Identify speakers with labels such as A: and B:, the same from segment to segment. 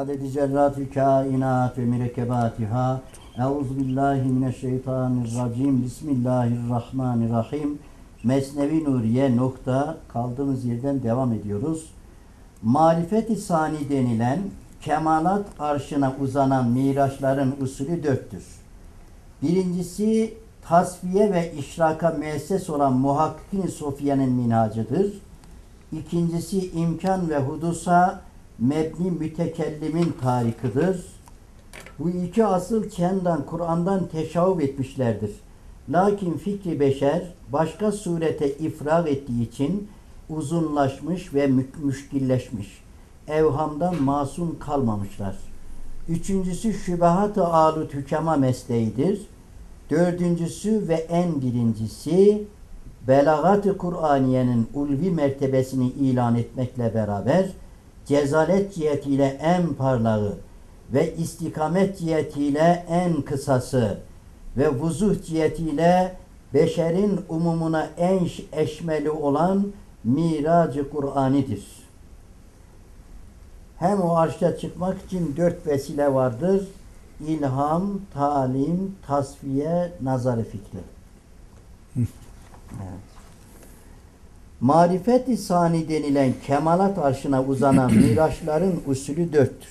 A: adedi zerratül kainat ve mürekkebatiha. Euzubillahimineşşeytanirracim. Bismillahirrahmanirrahim. Mesnevi Nuriye nokta kaldığımız yerden devam ediyoruz. Marifet-i sani denilen kemalat arşına uzanan miraçların usulü dörttür. Birincisi tasfiye ve işraka müesses olan Muhakkik-i Sofiye'nin minhacıdır. İkincisi imkan ve hudusa mebni mütekellimin tarikidir. Bu iki asıl kendinden Kur'an'dan teşavvuf etmişlerdir. Lakin fikri beşer başka surete ifrag ettiği için uzunlaşmış ve müşkilleşmiş. Evhamdan masum kalmamışlar. Üçüncüsü şübehat-ı alut hükema mesleğidir. Dördüncüsü ve en birincisi belagat-ı Kur'aniyenin ulvi mertebesini ilan etmekle beraber cezalet cihetiyle en parlağı ve istikamet cihetiyle en kısası ve vuzuh cihetiyle beşerin umumuna en eşmeli olan Mirac-ı Kur'ani'dir. Hem o arşa çıkmak için dört vesile vardır. İlham, talim, tasfiye, nazar-ı fikri. Evet. Marifet-i sani denilen kemalat arşına uzanan miraçların usulü dörttür.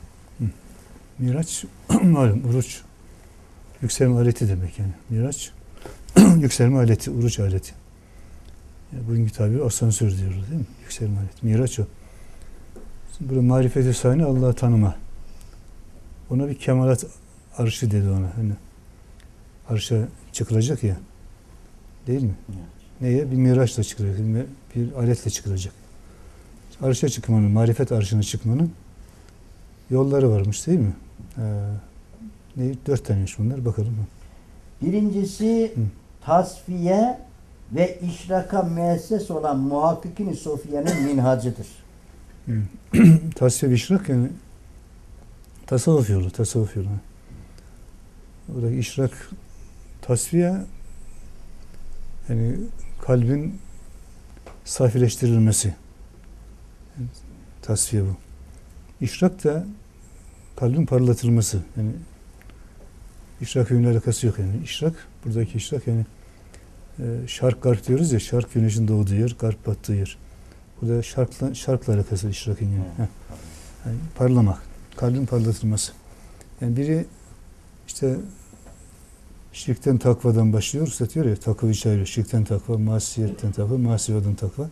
B: Miraç, malum, uruç, yükselme aleti demek yani. Miraç, yükselme aleti, uruç aleti. Yani bugünkü tabiri asansör diyoruz değil mi? Yükselme aleti. Miraç o. Burada marifet-i sani Allah'ı tanıma. Ona bir kemalat arşı dedi ona. Hani arşa çıkılacak ya. Değil mi? Evet. Neye? Bir miraçla çıkılacak. Bir aletle çıkılacak. Arşa çıkmanın, marifet arşına çıkmanın yolları varmış değil mi? Dört taneymiş bunlar. Bakalım.
A: Birincisi tasfiye ve işraka müesses olan Muhakkik-i Sofiye'nin minhacıdır.
B: Tasfiye ve işrak yani tasavvuf yolu. Tasavvuf yolu. Oradaki işrak, tasfiye yani kalbin safileştirilmesi. Yani tasfiye bu. İşrak da kalbin parlatılması. Yani işrak yönüyle alakası yok yani. İşrak, buradaki işrak yani şark garp diyoruz ya, şark güneşin doğduğu yer, garp battığı yer. Burada şarkla alakası işrakın yani. Yani parlamak, kalbin parlatılması. Yani biri işte şirkten takvadan başlıyor, satıyor ya, takva içeriyor. Şirkten takva, masiyetten takva, masivadan takva.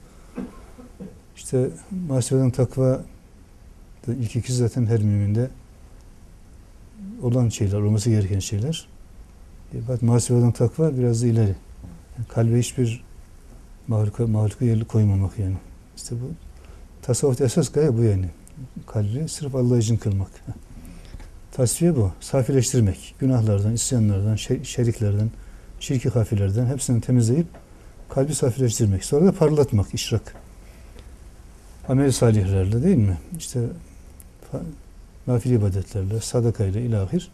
B: İşte masivadan takva ilk ikisi zaten her müminde olan şeyler, olması gereken şeyler. Bak masivadan takva biraz da ileri. Yani kalbe hiçbir mahluka yerli koymamak yani. İşte bu tasavvufta esas gaye bu yani. Kalbi sırf Allah için kılmak. Tasfiye bu. Safileştirmek. Günahlardan, isyanlardan, şeriklerden, şirki hafilerden hepsini temizleyip kalbi safileştirmek. Sonra da parlatmak, işrak. Amel salihlerle değil mi? İşte nafile ibadetlerle, sadakayla ilahir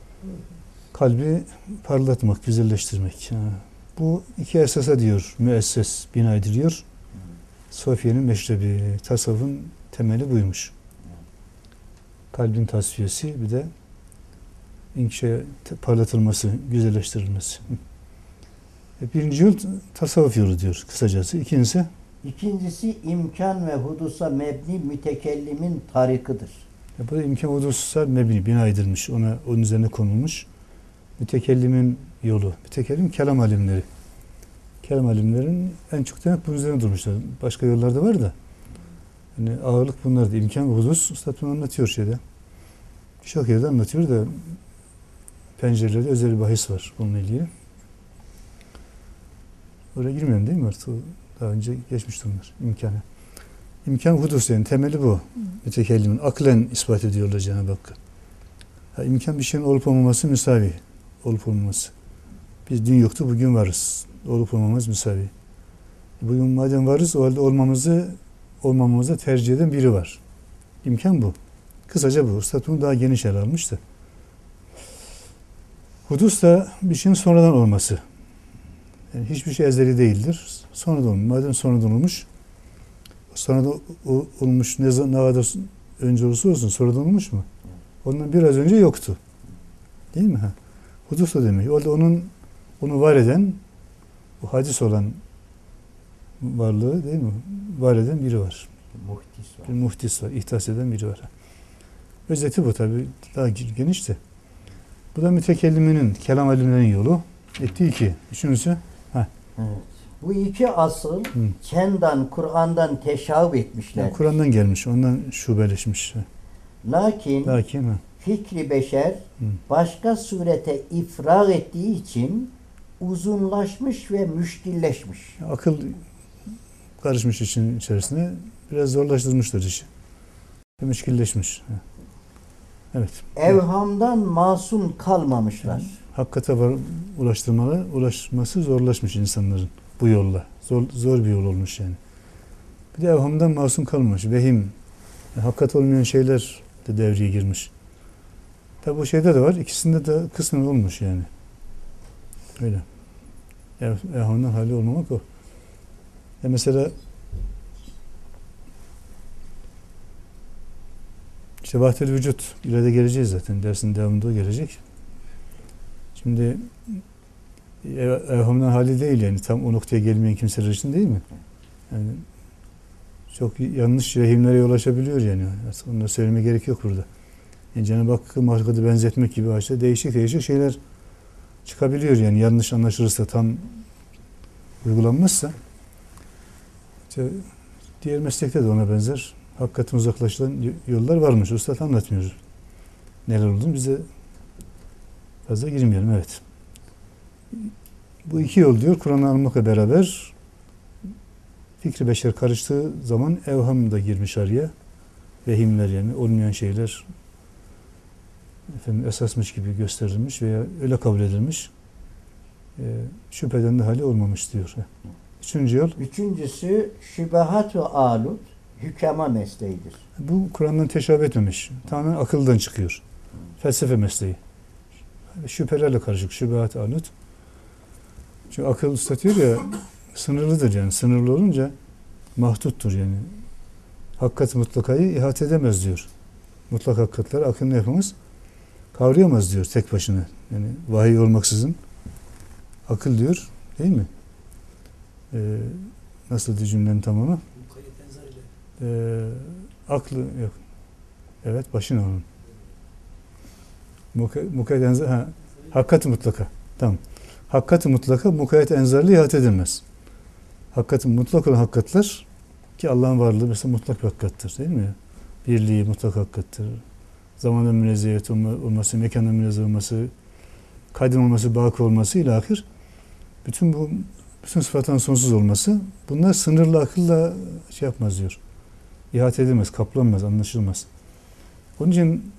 B: kalbi parlatmak, güzelleştirmek. Bu iki esasa diyor, müesses bina ediliyor. Sofiye'nin meşrebi, tasavvufun temeli buymuş. Kalbin tasfiyesi, bir de parlatılması, güzelleştirilmesi. Birinci yol tasavvuf yolu diyor kısacası.
A: İkincisi imkan ve hudusa mebni mütekellimin tarikidir.
B: Bu da imkan hudusa mebni, bina edilmiş. Onun üzerine konulmuş. Mütekellimin yolu. Mütekellim kelam alimleri. Kelam alimlerin en çok da bunun üzerine durmuşlar. Başka yollar da var da. Yani ağırlık bunlar da. İmkan ve hudus. Üstad bunu anlatıyor şeyde. Çok yerde anlatıyor da pencerelerde özel bir bahis var bununla ilgili. Oraya girmiyorum değil mi artık? Daha önce geçmişti onlar. İmkanı. İmkan hudus yani temeli bu. Mütekellimin aklen ispat ediyorlar Cenab-ı Hakk'a. İmkan bir şeyin olup olmaması müsavi. Olup olmaması. Biz dün yoktu, bugün varız. Olup olmamız müsavi. Bugün madem varız, o halde olmamamızı tercih eden biri var. İmkan bu. Kısaca bu. Üstad bunu daha geniş ele almış da. Hudus da bir şeyin sonradan olması. Yani hiçbir şey ezeli değildir. Sonradan olmuş. Madem sonradan olmuş, sonradan olmuş ne kadar önce olursa olsun sonradan olmuş mu? Ondan biraz önce yoktu. Değil mi? Hudus o demek. O da onu var eden, bu hadis olan varlığı değil mi? Var eden biri var.
A: Muhtis var.
B: Bir muhtis var. İhtas eden biri var. Özeti bu tabi. Daha geniş de. Bu da mütekelliminin, kelam alimlerinin yolu. Ettiği iki. Üçüncüsü.
A: Evet. Bu iki asıl kendan, Kur'an'dan teşavüh etmişler.
B: Yani Kur'an'dan gelmiş. Ondan şubeleşmiş.
A: Lakin fikri beşer başka surete ifrag ettiği için uzunlaşmış ve müşkilleşmiş.
B: Akıl karışmış için içerisine. Biraz zorlaştırmışlar işi. Müşkilleşmiş. Evet.
A: Evhamdan masum kalmamışlar.
B: Yani, hakikate ulaşması zorlaşmış insanların bu yolla. Zor bir yol olmuş yani. Bir de evhamdan masum kalmamış. Vehim, hakikat olmayan şeyler de devreye girmiş. Tabi bu şeyde de var. İkisinde de kısmen olmuş yani. Öyle. Evhamdan hali olmamak o. Mesela İşte vahdel vücut ileride geleceğiz zaten. Dersin devamında o gelecek. Şimdi evhamdan hali değil yani. Tam o noktaya gelmeyen kimseler için değil mi? Yani çok yanlış vehimlere yol açabiliyor yani. Aslında onları söylemeye gerek yok burada. Yani Cenab-ı Hakk'ı mahlukatı benzetmek gibi başta değişik şeyler çıkabiliyor yani. Yanlış anlaşılırsa, tam uygulanmazsa. İşte diğer meslekte de ona benzer hakikaten uzaklaşılan yollar varmış. Üstad anlatmıyor. Neler olduğunu bize fazla girmeyelim. Evet. Bu iki yol diyor. Kur'an'ı almakla beraber fikri beşer karıştığı zaman evham da girmiş araya. Vehimler yani olmayan şeyler esasmış gibi gösterilmiş veya öyle kabul edilmiş. Şüpheden de hali olmamış diyor. Üçüncü yol.
A: Üçüncüsü şübehat ve alut hükema mesleğidir.
B: Bu Kur'an'dan teşabüh etmemiş. Tamamen akıldan çıkıyor. Felsefe mesleği. Şüphelerle karışık. Şübehat, alut. Çünkü akıl usta diyor ya sınırlıdır yani. Sınırlı olunca mahduttur yani. Hakikat mutlakayı ihate edemez diyor. Mutlak hakikatler akıl ne yapamaz? Kavrayamaz diyor tek başına. Yani vahiy olmaksızın akıl diyor. Değil mi? Nasıl cümlenin tamamı? Aklı yok. Evet, başına onun. Mukayyet enzar, hakikat-ı mutlaka. Tamam. Hakikat-ı mutlaka mukayyet enzarlı ihate edilmez. Hakikat-ı mutlak olan hakikatler ki Allah'ın varlığı mesela mutlak bir hakikattir değil mi? Birliği mutlak hakikattir. Zamanın münezzehiyet olması, mekanın münezzeh olması, kadim olması, baki olması ile ahir. Bütün sıfatların sonsuz olması bunlar sınırlı akılla yapmaz diyor. İhate edilmez, kaplanmaz, anlaşılmaz. Onun için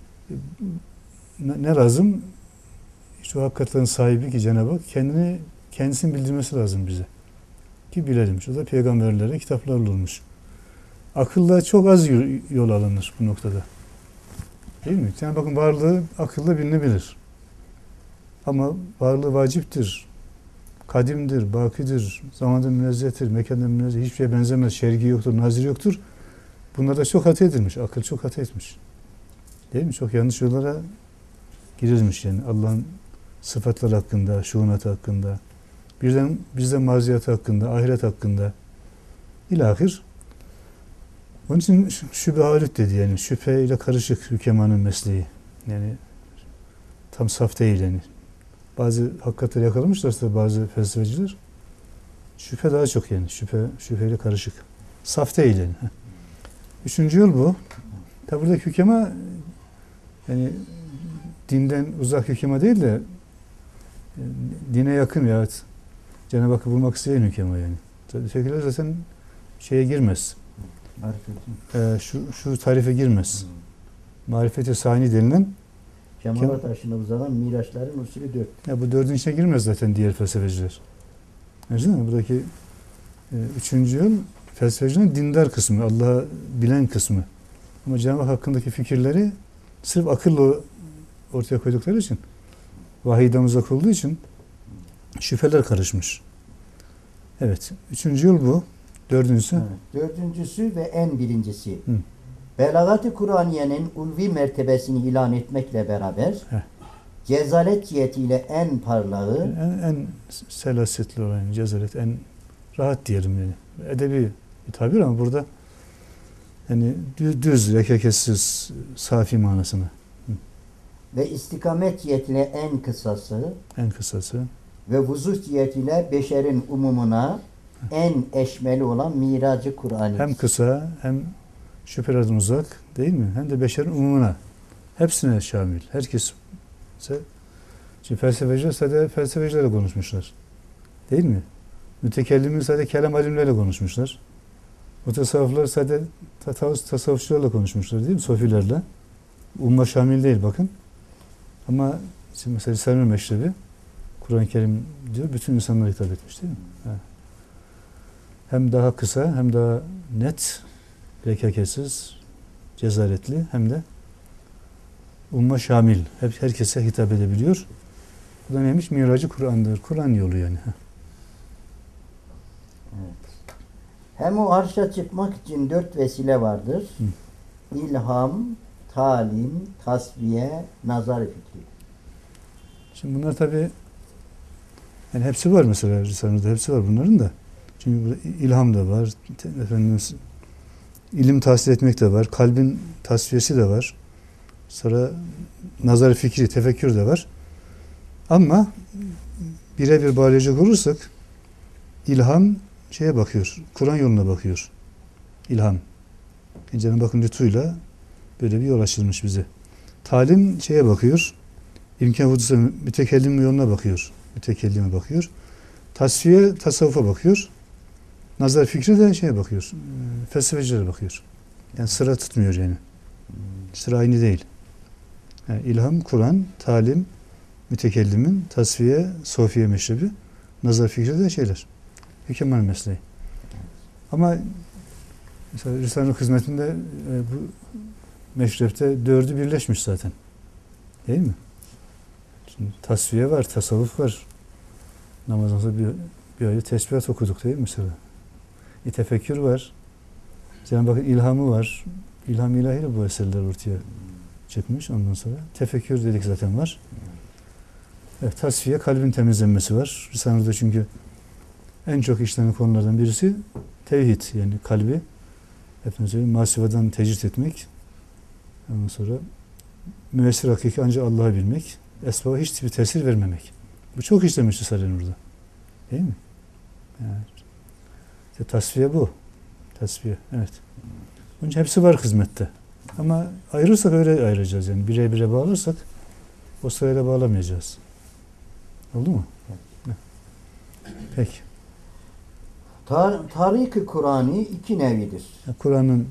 B: ne lazım? İşte o hakikatlerin sahibi ki Cenab-ı Hak kendisini bildirmesi lazım bize. Ki bilelim. O da peygamberlere, kitaplarla olmuş. Akılla çok az yol alınır bu noktada. Değil mi? Yani bakın varlığı akılla bilinebilir. Ama varlığı vaciptir. Kadimdir, bakidir, zamanda münezzehtir, mekanda münezzeh, hiçbir şeye benzemez, şergi yoktur, nazir yoktur. Bunlarda çok hata edilmiş, akıl çok hata etmiş. Değil mi? Çok yanlış yollara girilmiş yani. Allah'ın sıfatları hakkında, şuunatı hakkında, bizden maziyatı hakkında, ahiret hakkında ilahir. Onun için şübehalut dedi yani. Şüpheyle karışık hükemanın mesleği. Yani tam saf değil yani. Bazı hakikatleri yakalamışlarsa bazı felsefeciler şüphe daha çok yani. Şüpheyle karışık. Saf değil yani. Üçüncü yol bu. Tabi buradaki hükema yani dinden uzak hükema değil de dine yakın ya Cenab-ı Hakk'ı bulmak isteyen hükema yani. Ötekiler zaten şeye girmez. Şu tarife girmez. Marifeti sani denilen
A: Kemalat aşına uzanan miraçların usulü 4.
B: Ya bu dördün içine girmez zaten diğer felsefeciler. Anladın mı? Buradaki üçüncü yol felsefecinin dindar kısmı, Allah'ı bilen kısmı. Ama Cenab-ı Hak hakkındaki fikirleri sırf akılla ortaya koydukları için, vahiyden uzak olduğu için şüpheler karışmış. Evet. Üçüncü yol bu. Dördüncüsü?
A: Evet. Dördüncüsü ve en birincisi. Belagat-ı Kur'aniye'nin ulvi mertebesini ilan etmekle beraber cezalet cihetiyle en parlağı,
B: en selasetli olan cezalet, en rahat diyelim yani. Edebi bir tabir ama burada yani düz, rekeketsiz, safi manasını.
A: ve istikamet cihetiyle
B: En kısası.
A: ve vuzuh cihetiyle beşerin umumuna en eşmeli olan Miracı Kur'an'ı.
B: Hem kısa, hem şüphelerden uzak değil mi? Hem de beşerin umumuna. Hepsine şamil. Herkes. Şimdi felsefeciler sadece felsefecilerle konuşmuşlar. Değil mi? Mütekellimin sadece kelam alimlerle konuşmuşlar. Mutasavvıflar sadece tasavvufçularla konuşmuşlar değil mi? Sofilerle. Umma şamil değil bakın. Ama şimdi mesela Risale-i Meşrebi Kur'an-ı Kerim diyor bütün insanlara hitap etmiş değil mi? Ha. Hem daha kısa hem daha net, rekeketsiz, cezaretli hem de umma şamil. Herkese hitap edebiliyor. Bu da neymiş? Miracı Kur'an'dır. Kur'an yolu yani.
A: Evet. Hem o arşa çıkmak için 4 vesile vardır. İlham, talim, tasfiye, nazar fikri.
B: Şimdi bunlar tabi yani hepsi var mesela Risale'de hepsi var bunların da. Çünkü burada ilham da var. Efendimiz ilim tahsil etmek de var. Kalbin tasfiyesi de var. Sonra nazar fikri, tefekkür de var. Ama birebir bağlayacak olursak ilham şeye bakıyor. Kur'an yoluna bakıyor. İlham. Cenab-ı Hakk'ın lütfuyla böyle bir yol açılmış bize. Talim şeye bakıyor. İmkan hudusa mütekellim yoluna bakıyor. Mütekellime bakıyor. Tasfiye tasavvufa bakıyor. Nazar fikri de şeye bakıyor. Felsefecilere bakıyor. Yani sıra tutmuyor yani. Sıra aynı değil. Yani ilham, Kur'an, talim, mütekellimin, tasfiye, sofiye meşrebi, nazar fikri de şeyler. Mükemmel mesleği. Ama mesela Risale-i hizmetinde bu meşrepte 4'ü birleşmiş zaten. Değil mi? Şimdi tasfiye var, tasavvuf var. Namazdan sonra bir ayet tesbihat okuduk değil mi mesela? Tefekkür var. Cenab-ı Hakk'ın ilhamı var. İlham ilahiyle bu eserler ortaya çıkmış ondan sonra. Tefekkür dedik zaten var. Evet, tasfiye, kalbin temizlenmesi var. Risale'de çünkü en çok işlenen konulardan birisi tevhid, yani kalbi masivadan tecrit etmek. Ondan sonra müessir hakiki ancak Allah'ı bilmek. Esbaba hiçbir tesir vermemek. Bu çok işlemiş Risale'nin orada. Değil mi? Yani, işte tasfiye bu. Tasfiye, evet. Bunun hepsi var hizmette. Ama ayırırsak öyle ayıracağız yani. Bire bire bağlarsak o sırayla bağlamayacağız. Oldu mu? Evet. Peki.
A: Tarik-i Kur'an'ı 2 nevidir.
B: Kur'an'ın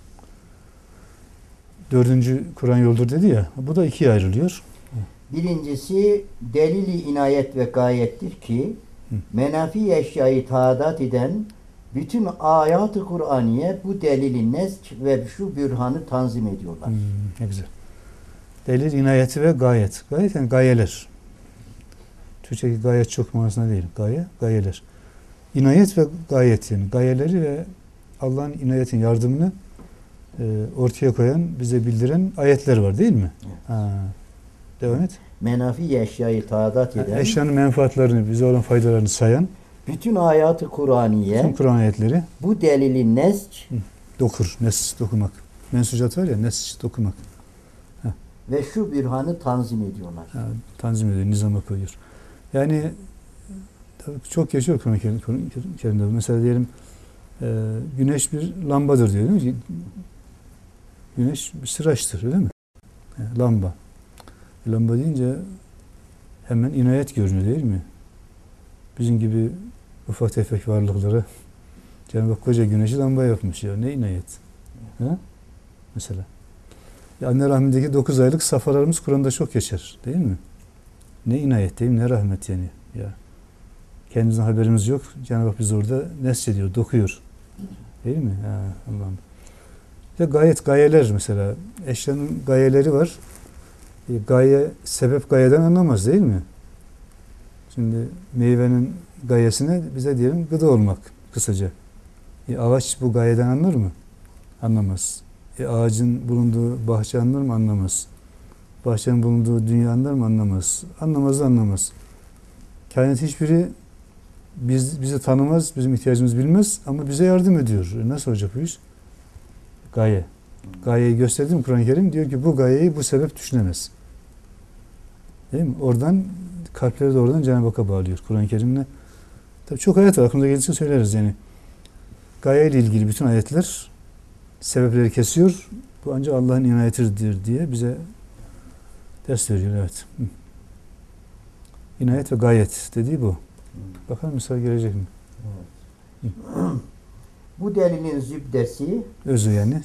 B: 4. Kur'an yoldur dedi ya. Bu da 2'ye ayrılıyor.
A: Birincisi delili inayet ve gayettir ki menafi eşyayı taadat eden bütün ayat-ı Kur'aniye bu delili nesk ve şu bürhanı tanzim ediyorlar.
B: Ne güzel. Delil inayeti ve gayet. Gayet yani gayeler. Türkçedeki gayet çok manasında değil. Gaye, gayeler. İnayet ve gayet yani. Gayeleri ve Allah'ın inayetin yardımını ortaya koyan, bize bildiren ayetler var değil mi?
A: Evet.
B: Ha. Devam et.
A: Menafi eşyayı taadat eden,
B: eşyanın menfaatlerini, bize olan faydalarını sayan
A: bütün ayat-ı Kur'aniye
B: bütün Kur'an ayetleri
A: bu delili nesk
B: dokumak. Mensucat var ya, nesk dokumak.
A: ve şu bürhanı tanzim ediyorlar.
B: Tanzim ediyor, nizama koyuyor. Yani tabii çok geçiyor Kur'an-ı Kerim'de. Mesela diyelim güneş bir lambadır diyor değil mi? Güneş bir sıraçtır öyle mi? Yani lamba. Lamba deyince hemen inayet görünüyor değil mi? Bizim gibi ufak tefek varlıklara Cenab-ı Hak koca güneşi lamba yapmış ya. Ne inayet. Ha? Mesela. Ya anne rahmindeki 9 aylık safhalarımız Kur'an'da çok geçer. Değil mi? Ne inayet değil mi? Ne rahmet yani. Ya. Kendimizden haberimiz yok. Cenab-ı Hak bizi orada nesçediyor, dokuyor. Değil mi? Ha, Allah'ım. Ve gayet gayeler mesela. Eşyanın gayeleri var. Gaye, sebep gayeden anlamaz değil mi? Şimdi meyvenin gayesine bize diyelim gıda olmak kısaca. Ağaç bu gayeden anlar mı? Anlamaz. Ağacın bulunduğu bahçe anlar mı? Anlamaz. Bahçenin bulunduğu dünya anlar mı? Anlamaz. Anlamaz da anlamaz. Kainat hiçbiri bizi tanımaz, bizim ihtiyacımızı bilmez ama bize yardım ediyor. Nasıl olacak bu iş? Gaye. Gayeyi gösterdim Kur'an-ı Kerim. Diyor ki bu gayeyi bu sebep düşünemez. Değil mi? Oradan kalpleri de oradan Cenab-ı Hakk'a bağlıyor Kur'an-ı Kerim'le. Tabii çok ayet var. Aklımıza geldikçe söyleriz yani. Gaye ile ilgili bütün ayetler sebepleri kesiyor. Bu ancak Allah'ın inayetidir diye bize ders veriyor. Evet. İnayet ve gayet dediği bu. Bakalım misal gelecek mi?
A: Evet. Bu delilin zübdesi
B: Özü yani.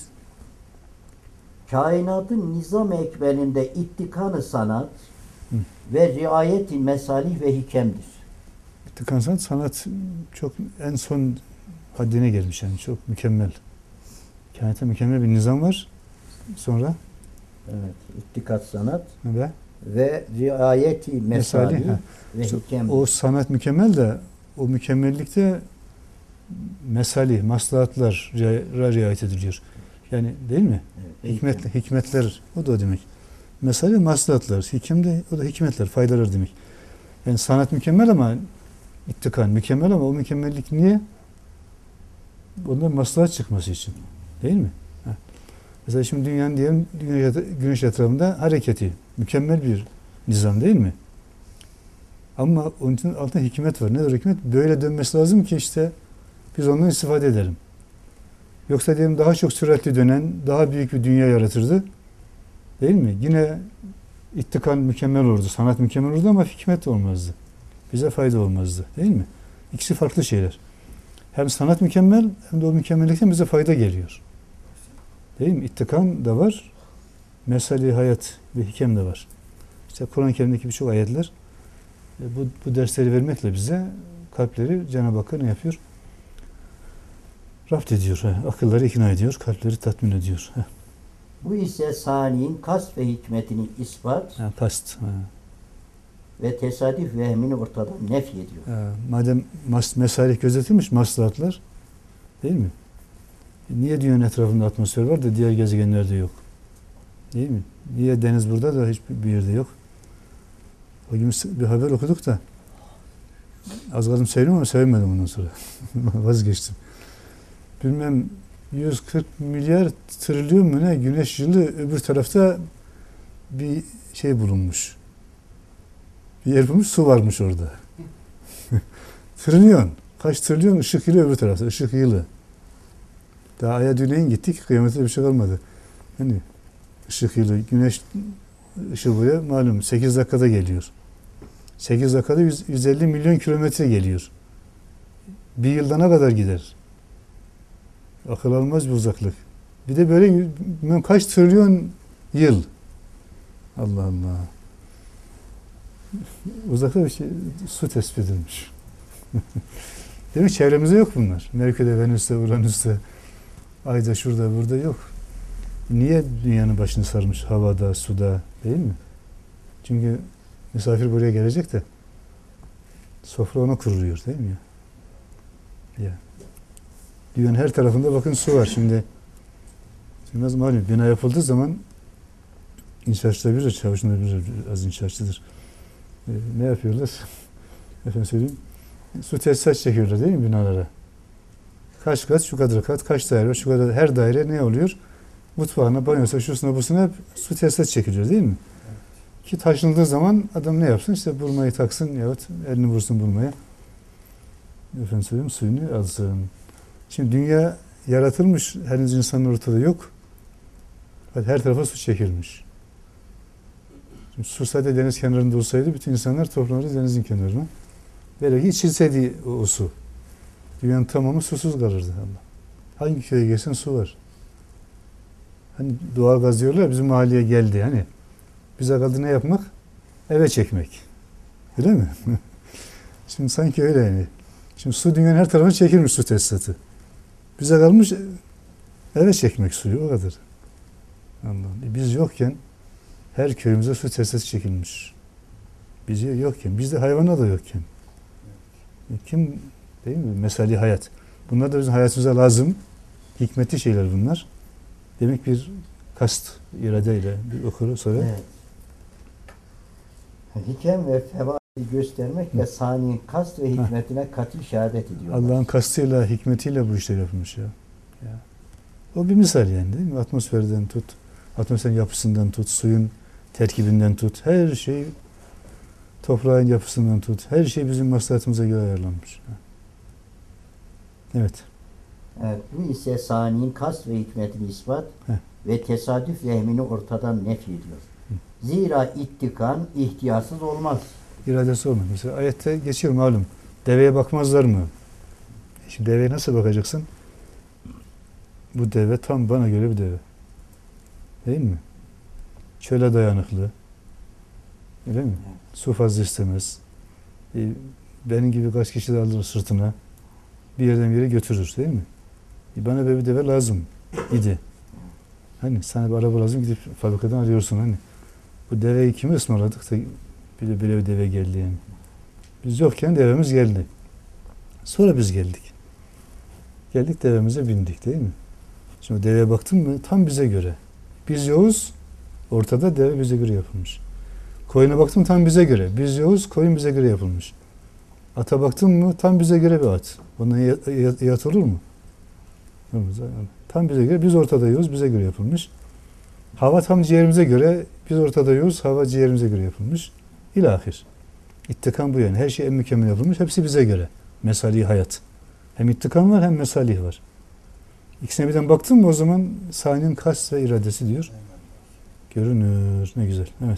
A: kainatın nizam ekberinde ittikan-ı sanat ve riayeti mesalih ve hikemdir.
B: İttikan sanat çok en son haddine gelmiş yani çok mükemmel. Kainatta mükemmel bir nizam var. Sonra
A: Evet, ittikat sanat
B: ve
A: riayeti mesalih
B: mesalih.
A: ve hikemdir.
B: O sanat mükemmel de o mükemmellikte mesalih, maslahatlar riayet ediliyor. Yani değil mi?
A: Evet,
B: Hikmetler o da o demek. Mesalih maslahatlar, hikem de o da hikmetler, faydalar demek. Yani sanat mükemmel ama ittikan mükemmel ama o mükemmellik niye? Ondan maslahat çıkması için. Değil mi? Ha. Mesela şimdi dünyanın diyelim güneş etrafında hareketi mükemmel bir nizam değil mi? Ama onun için altında hikmet var. Nedir hikmet? Böyle dönmesi lazım ki işte biz ondan istifade edelim. Yoksa diyelim daha çok süratli dönen, daha büyük bir dünya yaratırdı. Değil mi? Yine ittikan mükemmel olurdu, sanat mükemmel olurdu ama hikmet olmazdı. Bize fayda olmazdı. Değil mi? İkisi farklı şeyler. Hem sanat mükemmel hem de o mükemmellikten bize fayda geliyor. Değil mi? İttikan da var. Mesali hayat ve hikem de var. İşte Kur'an-ı Kerim'deki birçok ayetler bu dersleri vermekle bize kalpleri Cenab-ı Hakk'a ne yapıyor? Rapt ediyor. Akılları ikna ediyor. Kalpleri tatmin ediyor.
A: Bu ise sani'nin kasb ve hikmetini ispat
B: Kast.
A: ve tesadüf vehmini ortadan nef ediyor.
B: Madem mesalih gözetilmiş maslahatlar değil mi? Niye dünyanın etrafında atmosfer var da diğer gezegenlerde yok? Değil mi? Niye deniz burada da hiçbir yerde yok? O gün bir haber okuduk da az kaldım söyleyeyim ama sevmedim ondan sonra. Vazgeçtim. Bilmem 140 milyar trilyon mu ne güneş yılı öbür tarafta bir şey bulunmuş. Bir yer bulmuş, su varmış orada. Trilyon. Kaç trilyon ışık yılı öbür tarafta. Işık yılı. Daha Ay'a düneyin gittik. Kıyamette bir şey kalmadı. Yani ışık yılı, güneş ışığı buraya malum 8 dakikada geliyor. 8 dakikada 150 milyon kilometre geliyor. Bir yılda ne kadar gider? Akıl almaz bir uzaklık. Bir de böyle kaç trilyon yıl. Allah Allah. Uzakta bir şey, su tespit edilmiş. Demek çevremizde yok bunlar. Merkür'de, Venüs'te, Uranüs'te, Ay'da, şurada, burada yok. Niye dünyanın başını sarmış havada, suda değil mi? Çünkü misafir buraya gelecek de sofra ona kuruluyor değil mi ya? Ya. Dünyanın her tarafında bakın su var şimdi. Şimdi malum bina yapıldığı zaman inşaatçılar bilir, çavuşlar bilir, az inşaatçıdır. Ne yapıyorlar? Efendim söyleyeyim. Su tesisat çekiyorlar değil mi binalara? Kaç kat, şu kadar kat, kaç daire var, şu kadar. Her daire ne oluyor? Mutfağına, banyosa, şusuna, busuna hep su tesisat çekiliyor değil mi? Evet. Ki taşındığı zaman adam ne yapsın? İşte burmayı taksın yahut elini vursun burmaya. Efendim söyleyeyim, suyunu alsın. Şimdi dünya yaratılmış, henüz insanın ortada yok. Her tarafa su çekilmiş. Şimdi su sadece deniz kenarında olsaydı bütün insanlar toplanırdı denizin kenarına. Böyle içilseydi o su. Dünyanın tamamı susuz kalırdı. Hangi köye gelsen su var. Hani doğal gaz diyorlar bizim mahalleye geldi. Hani bize kaldı ne yapmak? Eve çekmek. Öyle mi? Şimdi sanki öyle yani. Şimdi su dünyanın her tarafına çekilmiş su tesisatı. Bize kalmış eve çekmek suyu o kadar. Allah'ım. Biz yokken her köyümüze su tesisatı çekilmiş. Biz yokken, bizde hayvana da yokken. Kim değil mi? Mesali hayat. Bunlar da bizim hayatımıza lazım. Hikmetli şeyler bunlar. Demek bir kast iradeyle bir okuru sonra
A: Evet. Hikem ve fevaidi göstermek ve saniyenin kast ve hikmetine katil şehadet ediyorlar.
B: Allah'ın kastıyla, hikmetiyle bu işler yapılmış ya. O bir misal yani, değil mi? Atmosferden tut, atmosferin yapısından tut, suyun terkibinden tut, her şey, toprağın yapısından tut, her şey bizim maslahatımıza göre ayarlanmış. Evet.
A: Evet, bu ise saniyenin kast ve hikmetini ispat ve tesadüf vehmini ortadan nef ediyor. Zira ittikan ihtiyarsız olmaz.
B: İradesi olmaz. Mesela ayette geçiyor malum. Deveye bakmazlar mı? Şimdi deveye nasıl bakacaksın? Bu deve tam bana göre bir deve. Değil mi? Çöle dayanıklı. Öyle mi?
A: Evet.
B: Su fazla istemez. Benim gibi kaç kişi de alır sırtına. Bir yerden bir yere götürür, değil mi? Bana böyle bir deve lazım idi. Hani sana bir araba lazım, gidip fabrikadan arıyorsun hani. Bu deveyi kime ısmarladık da böyle bir deve geldi yani. Biz yokken devemiz geldi. Sonra biz geldik. Geldik, devemize bindik, değil mi? Şimdi deveye baktın mı tam bize göre. Biz yokuz, ortada deve bize göre yapılmış. Koyuna baktın mı tam bize göre. Biz yokuz, koyun bize göre yapılmış. Ata baktın mı tam bize göre bir at. Bundan iyi at olur mu? Tam bize göre, biz ortada yiyoruz, bize göre yapılmış. Hava tam ciğerimize göre, biz ortada yiyoruz, hava ciğerimize göre yapılmış. İlahir. İttikan bu yani. Her şey en mükemmel yapılmış, hepsi bize göre. Mesali hayat. Hem ittikan var hem mesalih var. İkisine birden baktın mı o zaman saniyenin kast ve iradesi diyor. Görünür. Ne güzel. Evet.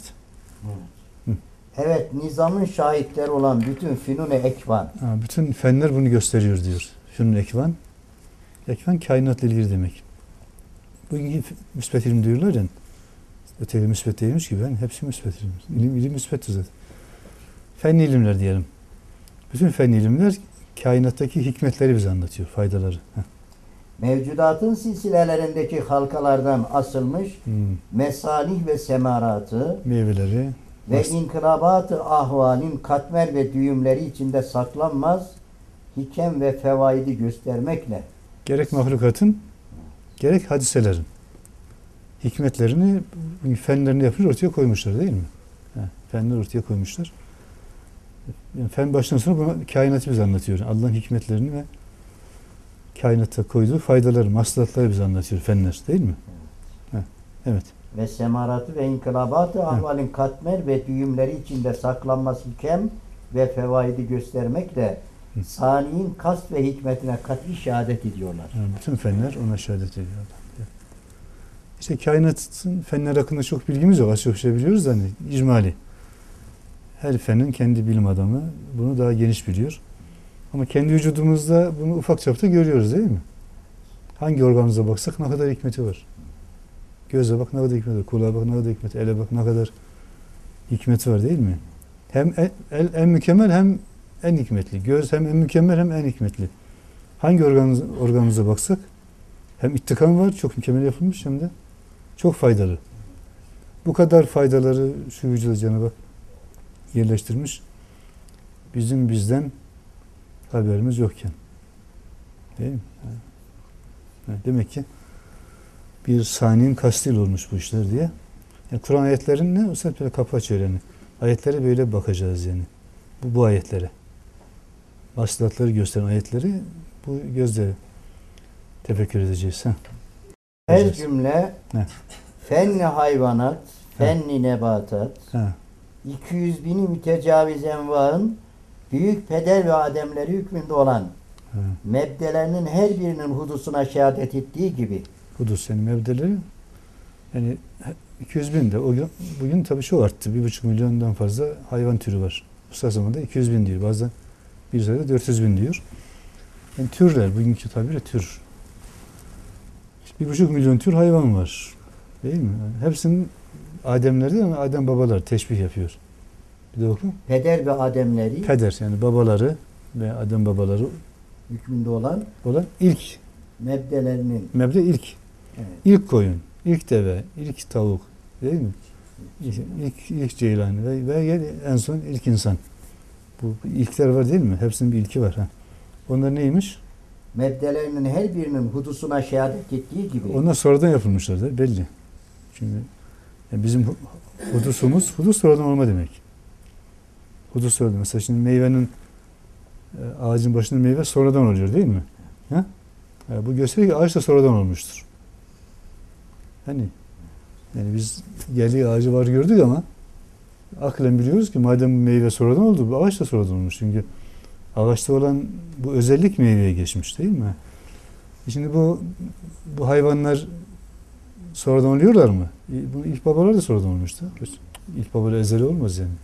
A: Evet, nizamın şahitleri olan bütün fünun-i ekvan.
B: Bütün fenler bunu gösteriyor diyor. Fünun ekvan. Ekvan kainatla ilgili demek. Bugünkü müsbet ilim diyorlar ya. Öteki müsbet değilmiş gibi. Yani hepsi müsbet ilim. İlim müsbettir zaten. Fen ilimler diyelim. Bütün fen ilimler kainattaki hikmetleri bize anlatıyor. Faydaları.
A: Mevcudatın silsilelerindeki halkalardan asılmış mesalih ve semaratı
B: Meyveleri
A: ve inkılabat-ı ahvalin katmer ve düğümleri içinde saklanmaz hikem ve fevaidi göstermekle
B: gerek mahlukatın gerek hadiselerin hikmetlerini, fenlerini yapıyor, ortaya koymuşlar değil mi? Fenler ortaya koymuşlar. Yani fen baştan sona buna kainatı bize anlatıyor. Allah'ın hikmetlerini ve kainatta koyduğu faydaları, maslahatları bize anlatıyor fenler değil mi? Evet.
A: Ve semaratı ve inkılabat-ı ahvalin katmer ve düğümleri içinde saklanmaz hikem ve fevaidi göstermekle saniyin kast ve hikmetine kat'i şehadet ediyorlar.
B: Yani bütün fenler ona şehadet ediyorlar. İşte kainatın fenler hakkında çok bilgimiz yok. Az çok şey biliyoruz da hani icmali. Her fenin kendi bilim adamı bunu daha geniş biliyor. Ama kendi vücudumuzda bunu ufak çapta görüyoruz değil mi? Hangi organımıza baksak ne kadar hikmeti var. Göze bak ne kadar hikmeti var. Kulağa bak ne kadar hikmeti var. Ele bak ne kadar hikmeti var değil mi? Hem el en mükemmel hem en hikmetli. Göz hem en mükemmel hem en hikmetli. Hangi organımıza baksak hem ittikan var, çok mükemmel yapılmış hem de çok faydalı. Bu kadar faydaları şu vücuda Cenab-ı Hak yerleştirmiş. Bizim bizden haberimiz yokken. Değil mi? Yani demek ki bir saniyenin kastıyla olmuş bu işler diye. Yani Kur'an ayetlerin ne? O sefer böyle kapı açıyor yani. Ayetlere böyle bakacağız yani. Bu ayetlere. Maslahatları gösteren ayetleri bu gözle tefekkür edeceğiz.
A: Her cümle fenni hayvanat, fenni nebatat, 200 bini mütecaviz envaın büyük peder ve ademleri hükmünde olan mebdelerinin her birinin hudusuna şehadet ettiği gibi.
B: Hudus yani mebdeleri yani 200 bin de bugün tabii çok arttı. 1,5 milyondan fazla hayvan türü var. Bu zamanda 200 bin diyor. Bazen bir üzerinde 400 bin diyor. Yani türler, bugünkü tabirle tür. 1,5 milyon tür hayvan var. Değil mi? Yani hepsinin Ademleri değil ama Adem babalar teşbih yapıyor. Bir de oku.
A: Peder ve ademleri.
B: Peder yani babaları ve Adem babaları
A: hükmünde olan
B: ilk
A: mebdelerinin.
B: Mebde ilk.
A: Evet.
B: İlk koyun, ilk deve, ilk tavuk değil mi? İlk ceylan ve en son ilk insan. Bu ilkler var değil mi? Hepsinin bir ilki var. Onlar neymiş?
A: mebdelerinin her birinin hudusuna şehadet ettiği gibi.
B: Onlar sonradan yapılmışlar da belli. Çünkü yani bizim hudus sonradan olma demek. Hudus sonradan. Mesela şimdi meyvenin ağacın başında meyve sonradan oluyor değil mi? Ha? Yani bu gösteriyor ki ağaç da sonradan olmuştur. Hani yani biz geli ağacı var gördük ama aklen biliyoruz ki madem bu meyve sonradan oldu, bu ağaç da sonradan olmuş. Çünkü ağaçta olan bu özellik meyveye geçmiş değil mi? Şimdi bu hayvanlar sonradan oluyorlar mı? Bu ilk babalar da sonradan olmuştu. İlk babalar ezeli olmaz yani.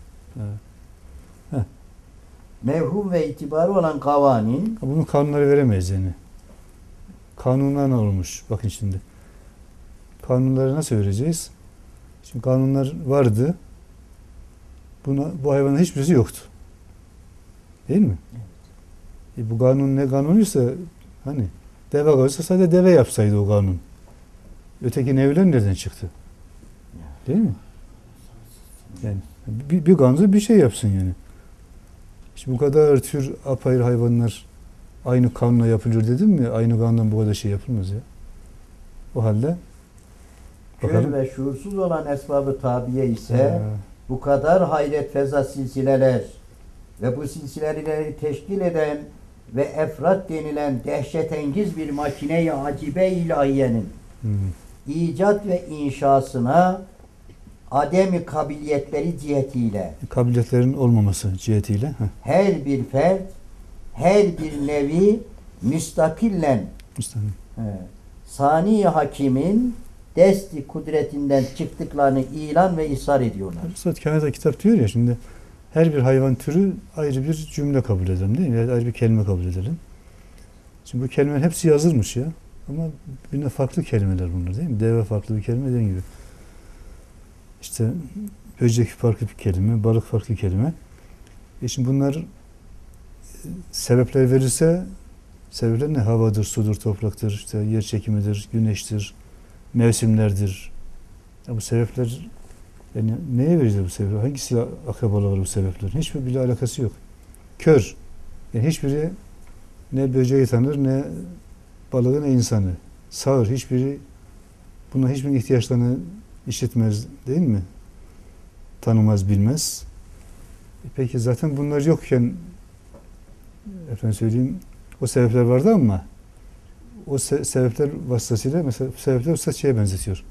A: Mevhum ve itibarı olan kavanin.
B: Bunun kanunları veremeyiz yani. Kanunlar ne olmuş? Bakın şimdi. Kanunları nasıl vereceğiz? Şimdi kanunlar vardı. Bu hayvanın hiçbirisi yoktu. Değil mi? Evet. Bu kanun ne kanunuysa hani deve kalırsa sadece deve yapsaydı o kanun. Öteki nevler nereden çıktı? Değil mi? Yani bir kanun bir şey yapsın yani. Şimdi bu kadar tür apayrı hayvanlar aynı kanunla yapılıyor dedim mi? Aynı kanundan bu kadar şey yapılmaz ya. O halde
A: Kör ve şuursuz olan esbabı tabiye ise bu kadar hayret feza silsileler ve bu silsileleri teşkil eden ve efrat denilen dehşetengiz bir makine-i acibe ilahiyenin icat ve inşasına ademi kabiliyetleri cihetiyle
B: kabiliyetlerin olmaması cihetiyle
A: her bir fert, her bir nevi müstakillen sani hakimin desti kudretinden çıktıklarını ilan ve ihsar ediyorlar.
B: Üstad Kainat'ta kitap diyor ya şimdi her bir hayvan türü ayrı bir cümle kabul edelim değil mi? Yani ayrı bir kelime kabul edelim. Şimdi bu kelimelerin hepsi yazılmış ya. Ama birbirine farklı kelimeler bunlar değil mi? Deve farklı bir kelime dediğim gibi. İşte böcek farklı bir kelime, balık farklı kelime. Şimdi bunlar sebepler verirse sebepler ne? Havadır, sudur, topraktır, işte yer çekimidir, güneştir, mevsimlerdir. Ya bu sebepler yani neye vereceğiz bu sebepler? Hangisi akrabalar bu sebeplerin? Hiçbir bile alakası yok. Kör. Yani hiçbiri ne böceği tanır, ne balığı, ne insanı. Sağır. Hiçbiri buna hiçbir ihtiyaçlarını işitmez değil mi? Tanımaz, bilmez. Peki zaten bunlar yokken efendim söyleyeyim o sebepler vardı ama o sebepler vasıtasıyla mesela sebepler usta şeye benzetiyor.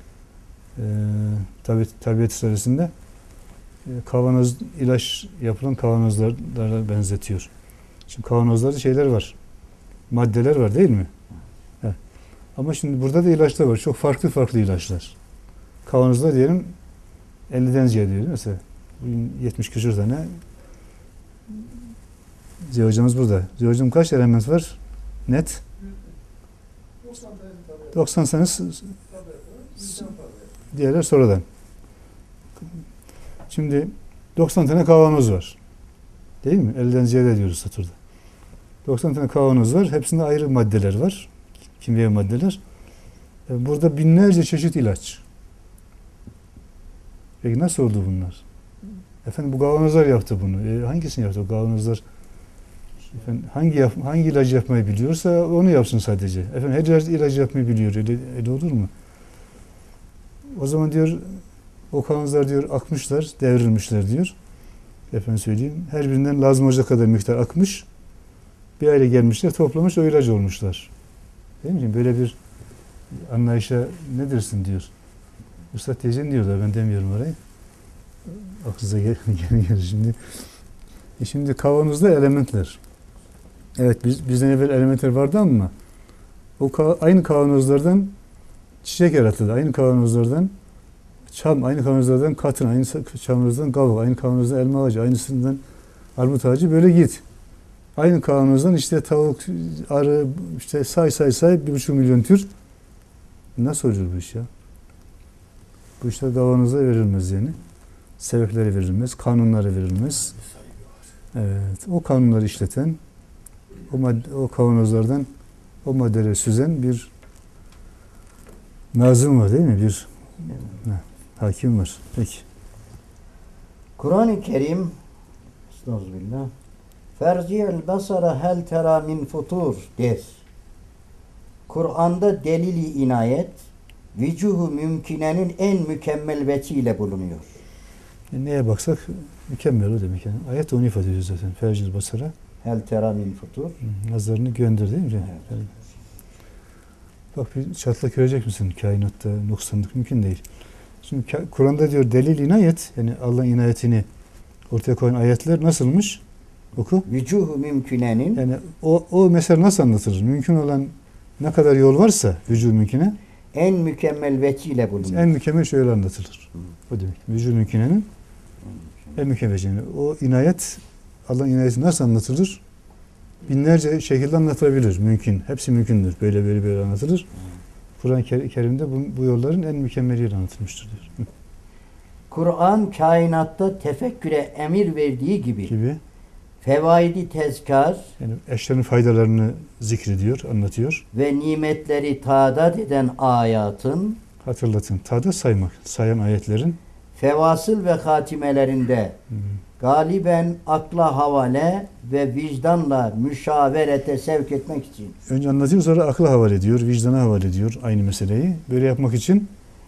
B: Tabiat Suresi'nde kavanoz ilaç yapılan kavanozlara benzetiyor. Şimdi kavanozlarda şeyler var. Maddeler var değil mi? He. Ama şimdi burada da ilaçlar var. Çok farklı ilaçlar. Kavanozda diyelim 50'den ziyade diyelim mesela. 70 küsur tane Ziya hocamız burada. Ziya hocam kaç element var? Net? 90 tane diğerler sonradan. Şimdi 90 tane kavanoz var. Değil mi? 50'den ziyade diyoruz Satür'de. 90 tane kavanoz var. Hepsinde ayrı maddeler var. Kimyevi maddeler. Burada binlerce çeşit ilaç. Peki nasıl oldu bunlar? Efendim bu kavanozlar yaptı bunu. Hangisini yaptı o kavanozlar? Efendim, hangi ilacı yapmayı biliyorsa onu yapsın sadece. Efendim her ilacı yapmayı biliyor. Öyle olur mu? O zaman diyor o kavanozlar diyor akmışlar, devrilmişler diyor. Efendim söyleyeyim. Her birinden lazım olacak kadar miktar akmış. Bir aile gelmişler, toplamış o ilacı olmuşlar. Değil mi? Böyle bir anlayışa ne dersin diyor. Üstad diyeceğim diyorlar. Ben demiyorum orayı. Aklınıza gelir şimdi. Şimdi kavanozda elementler. Evet bizden evvel elementler vardı ama aynı kavanozlardan çiçek yaratıldı. Aynı kavanozlardan çam, aynı kavanozlardan katın, aynı kavanozlardan kavuk, aynı kavanozdan elma ağacı, aynısından armut ağacı böyle git. Aynı kavanozdan işte tavuk, arı, işte say 1,5 milyon tür. Nasıl olur bu iş ya? Bu işler kavanozda verilmez yani. Sebepleri verilmez, kanunları verilmez. Evet, o kanunları işleten, o kavanozlardan o maddeleri süzen bir nazım var değil mi? Bir hakim var. Peki.
A: Kur'an-ı Kerim Estağfirullah Ferci'l basara hel tera min futur der. Kur'an'da delili inayet, vücuhu mümkinenin en mükemmel vecihle bulunuyor.
B: Neye baksak mükemmel o demek yani. Ayet onu ifade ediyor zaten. Fercil basara.
A: Hel tera min futur.
B: Nazarını gönder değil mi?
A: Evet.
B: Yani, bak bir çatlak görecek misin kainatta noksanlık mümkün değil. Şimdi Kur'an'da diyor delil inayet, yani Allah'ın inayetini ortaya koyan ayetler nasılmış? Oku.
A: Vücuhu mümkinenin
B: Yani o mesela nasıl anlatılır? Mümkün olan ne kadar yol varsa vücudu mümküne
A: en mükemmel vecihle bulunuyor.
B: en mükemmel şöyle anlatılır. O demek. Vücudu mümkünenin en mükemmel. Yani o inayet, Allah'ın inayeti nasıl anlatılır? Binlerce şekilde anlatılabilir. Mümkün. Hepsi mümkündür. Böyle anlatılır. Kur'an-ı Kerim'de bu yolların en mükemmeliyle anlatılmıştır diyor.
A: Kur'an kainatta tefekküre emir verdiği gibi
B: Gibi.
A: fevaidi tezkar
B: Yani eşlerin faydalarını zikrediyor, anlatıyor.
A: ve nimetleri tadat eden ayatın
B: Hatırlatın. Tadı saymak. Sayan ayetlerin
A: fevasıl ve hatimelerinde galiben akla havale ve vicdanla müşaverete sevk etmek için
B: önce anlatıyor, sonra akla havale ediyor, vicdana havale ediyor aynı meseleyi. Böyle yapmak için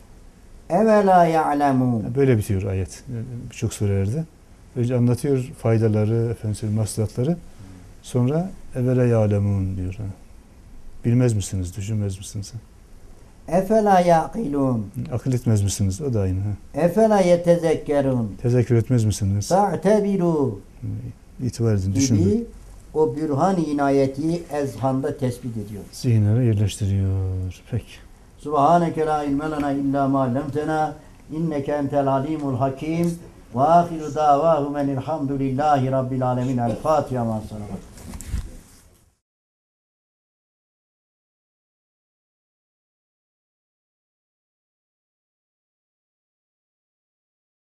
A: evela ya'lemun
B: böyle bitiyor ayet. Birçok surelerde. Önce anlatıyor faydaları, maslahatları. Sonra evvela ya'lemun diyor. Bilmez misiniz, düşünmez misiniz?
A: efela yaqilun
B: Akıl etmez misiniz? O da aynı.
A: efela yetezekkerun
B: Tezekkür etmez misiniz?
A: ta'tebiru
B: İtibar edin, düşünün.
A: gibi o bürhan inayeti ezhanda tespit ediyor.
B: Zihinlere yerleştiriyor. Peki.
A: Subhaneke la ilme lena illa ma allamtena inneke entel alimul hakim ve ahiru davahu menilhamdülillahi rabbil alemin. El Fatiha.